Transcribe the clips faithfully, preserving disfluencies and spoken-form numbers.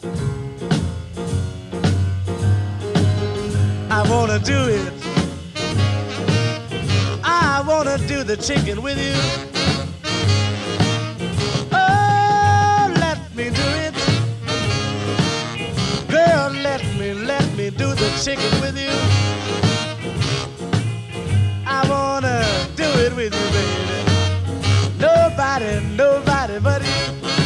I wanna do it. I wanna do the chicken with you. Oh, let me do it. Girl, let me, let me do the chicken with you. I wanna do it with you, baby. Nobody, nobody but you.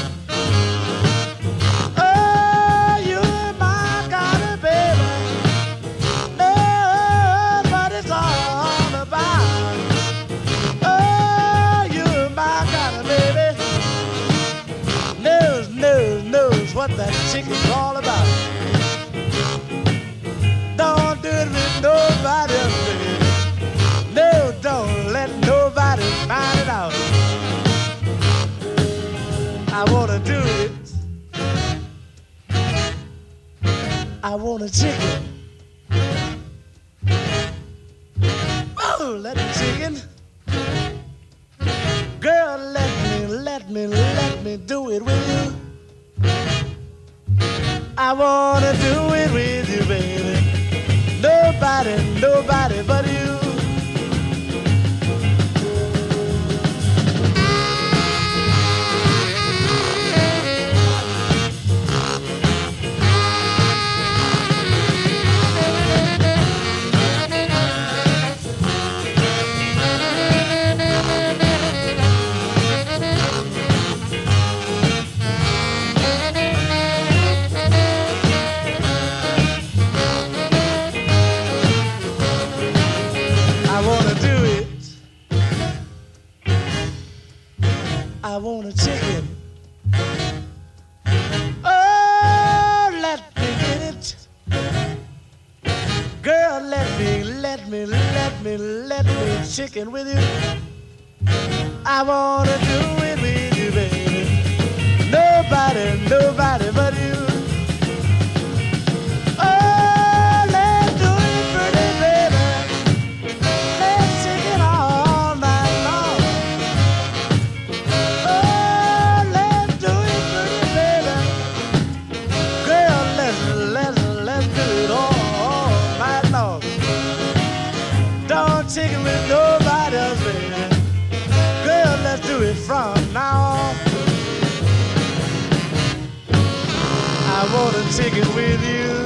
Oh, you're my kind of baby. Know what it's all about. Oh, you're my kind of baby. Knows, knows, knows what that chicken's all about. Don't do it with nobody else, baby. No, don't let nobody find it out. I wanna do it. I want a chicken. Oh, let me chicken. Girl, let me, let me, let me do it with you. I wanna do it with you, baby. Nobody, nobody but you. I want a chicken. Oh, let me get it. Girl, let me, let me, let me, let me chicken with you. I wanna do it with you, baby. Nobody, nobody but you. Oh, let's do it pretty, baby. Let's chicken all night long. Chicken with nobody else, baby. Girl, let's do it from now on. I want a chicken with you.